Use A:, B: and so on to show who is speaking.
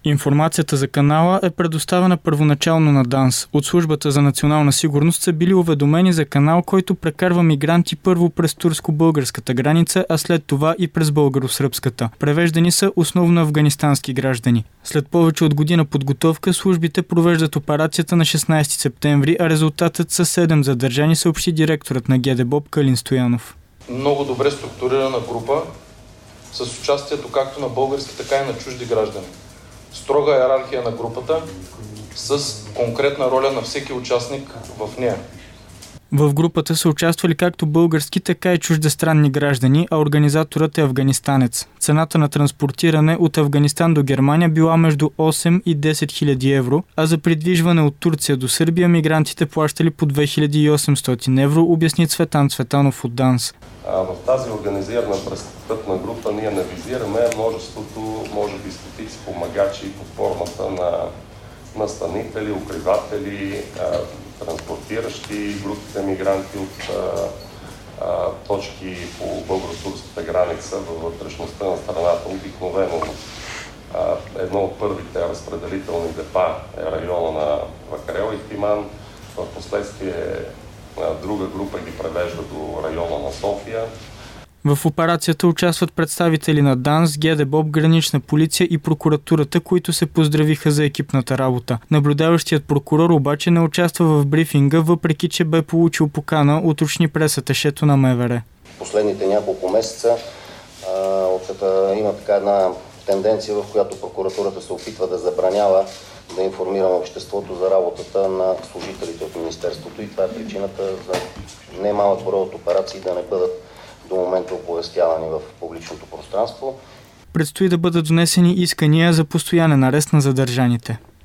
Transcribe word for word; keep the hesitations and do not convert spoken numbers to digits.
A: Информацията за канала е предоставена първоначално на ДАНС. От Службата за национална сигурност са били уведомени за канал, който прекарва мигранти първо през турско-българската граница, а след това и през българо-сръбската. Превеждани са основно афганистански граждани. След повече от година подготовка, службите провеждат операцията на шестнайсети септември, а резултатът са седем задържани, съобщи директорът на ГДБОП Калин Стоянов.
B: Много добре структурирана група с участието както на български, така и на чужди граждани. Строга иерархия на групата с конкретна роля на всеки участник в нея.
A: В групата са участвали както български, така и чуждестранни граждани, а организаторът е афганистанец. Цената на транспортиране от Афганистан до Германия била между осем и десет хиляди евро, а за придвижване от Турция до Сърбия мигрантите плащали по две хиляди и осемстотин евро, обясни Цветан Цветанов от ДАНС.
C: В тази организирана престъпна група ние не визираме множеството, може би стотици помагачи под формата на настанители, укриватели, транспортиращи групите мигранти от а, а, точки по българо-турската граница във вътрешността на страната. Обикновено а, едно от първите разпределителни депа е района на Вакарел и Тиман. В последствие друга група ги превежда до района на София.
A: В операцията участват представители на ДАНС, ГДБОП, Гранична полиция и прокуратурата, които се поздравиха за екипната работа. Наблюдаващият прокурор обаче не участва в брифинга, въпреки че бе получил покана, уточни пресаташето на МВР.
D: Последните няколко месеца а, има така една тенденция, в която прокуратурата се опитва да забранява да информираме обществото за работата на служителите от Министерството и това е причината за немалък брой от операции да не бъдат до момента оповестявани в публичното пространство.
A: Предстои да бъдат внесени искания за постоянен арест на задържаните.